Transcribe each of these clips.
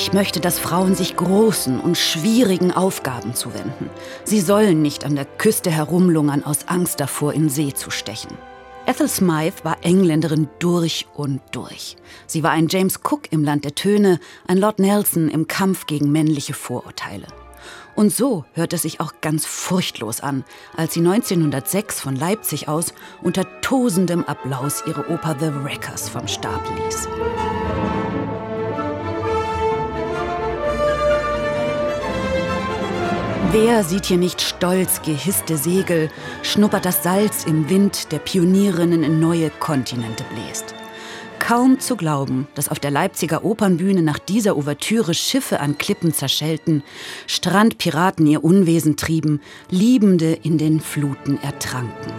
Ich möchte, dass Frauen sich großen und schwierigen Aufgaben zuwenden. Sie sollen nicht an der Küste herumlungern aus Angst davor, in See zu stechen. Ethel Smyth war Engländerin durch und durch. Sie war ein James Cook im Land der Töne, ein Lord Nelson im Kampf gegen männliche Vorurteile. Und so hört es sich auch ganz furchtlos an, als sie 1906 von Leipzig aus unter tosendem Applaus ihre Oper The Wreckers vom Stab ließ. Wer sieht hier nicht stolz gehisste Segel, schnuppert das Salz im Wind, der Pionierinnen in neue Kontinente bläst. Kaum zu glauben, dass auf der Leipziger Opernbühne nach dieser Ouvertüre Schiffe an Klippen zerschellten, Strandpiraten ihr Unwesen trieben, Liebende in den Fluten ertranken.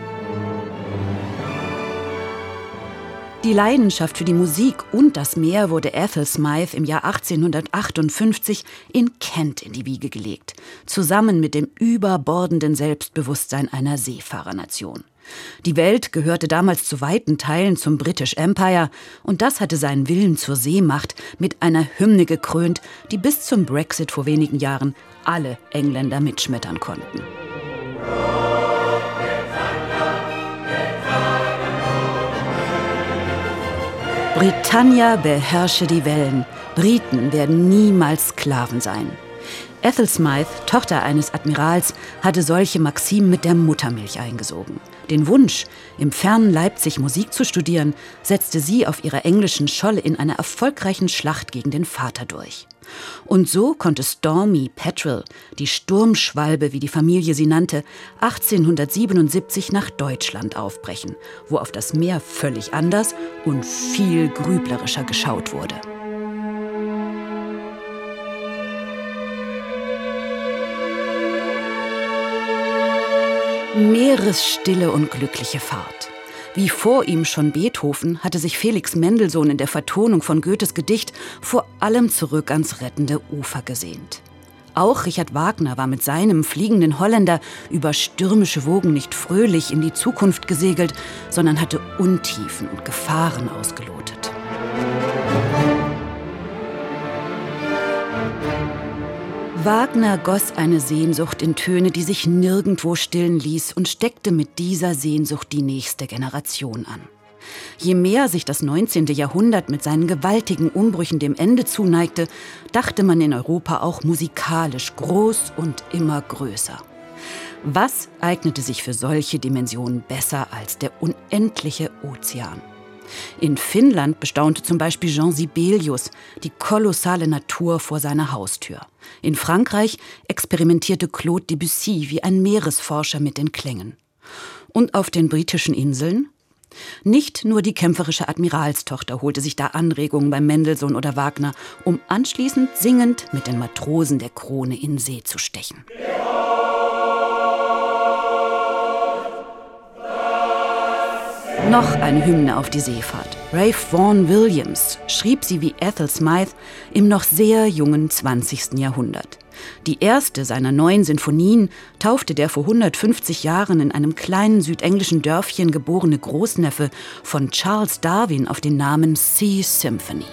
Die Leidenschaft für die Musik und das Meer wurde Ethel Smyth im Jahr 1858 in Kent in die Wiege gelegt, zusammen mit dem überbordenden Selbstbewusstsein einer Seefahrernation. Die Welt gehörte damals zu weiten Teilen zum British Empire und das hatte seinen Willen zur Seemacht mit einer Hymne gekrönt, die bis zum Brexit vor wenigen Jahren alle Engländer mitschmettern konnten. Britannia beherrsche die Wellen. Briten werden niemals Sklaven sein. Ethel Smyth, Tochter eines Admirals, hatte solche Maximen mit der Muttermilch eingesogen. Den Wunsch, im fernen Leipzig Musik zu studieren, setzte sie auf ihrer englischen Scholle in einer erfolgreichen Schlacht gegen den Vater durch. Und so konnte Stormy Petrel, die Sturmschwalbe, wie die Familie sie nannte, 1877 nach Deutschland aufbrechen, wo auf das Meer völlig anders und viel grüblerischer geschaut wurde. Meeresstille und glückliche Fahrt. Wie vor ihm schon Beethoven hatte sich Felix Mendelssohn in der Vertonung von Goethes Gedicht vor allem zurück ans rettende Ufer gesehnt. Auch Richard Wagner war mit seinem Fliegenden Holländer über stürmische Wogen nicht fröhlich in die Zukunft gesegelt, sondern hatte Untiefen und Gefahren ausgelotet. Wagner goss eine Sehnsucht in Töne, die sich nirgendwo stillen ließ und steckte mit dieser Sehnsucht die nächste Generation an. Je mehr sich das 19. Jahrhundert mit seinen gewaltigen Umbrüchen dem Ende zuneigte, dachte man in Europa auch musikalisch groß und immer größer. Was eignete sich für solche Dimensionen besser als der unendliche Ozean? In Finnland bestaunte zum Beispiel Jean Sibelius die kolossale Natur vor seiner Haustür. In Frankreich experimentierte Claude Debussy wie ein Meeresforscher mit den Klängen. Und auf den britischen Inseln? Nicht nur die kämpferische Admiralstochter holte sich da Anregungen bei Mendelssohn oder Wagner, um anschließend singend mit den Matrosen der Krone in See zu stechen. Noch eine Hymne auf die Seefahrt. Ralph Vaughan Williams schrieb sie wie Ethel Smyth im noch sehr jungen 20. Jahrhundert. Die erste seiner 9 Sinfonien taufte der vor 150 Jahren in einem kleinen südenglischen Dörfchen geborene Großneffe von Charles Darwin auf den Namen Sea Symphony.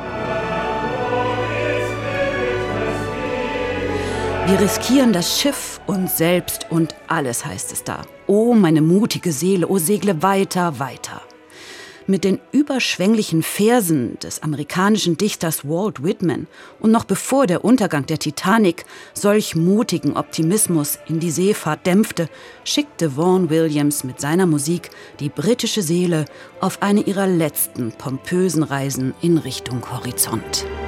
Wir riskieren das Schiff, uns selbst und alles, heißt es da. Oh, meine mutige Seele, oh, segle weiter, weiter. Mit den überschwänglichen Versen des amerikanischen Dichters Walt Whitman und noch bevor der Untergang der Titanic solch mutigen Optimismus in die Seefahrt dämpfte, schickte Vaughan Williams mit seiner Musik die britische Seele auf eine ihrer letzten pompösen Reisen in Richtung Horizont.